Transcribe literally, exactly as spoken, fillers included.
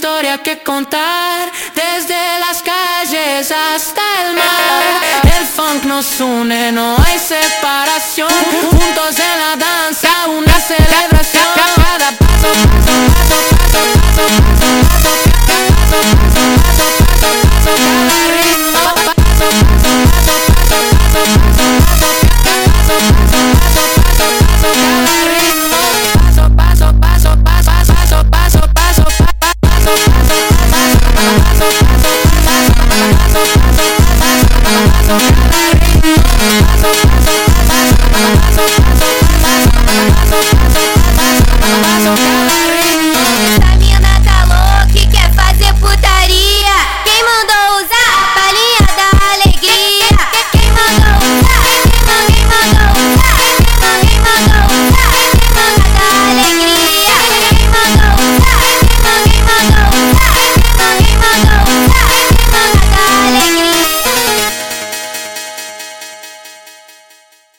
historia que contar, desde las calles hasta el mar. El funk nos une, no hay separación. Juntos en la danza, una celebración. Cada paso, paso, paso.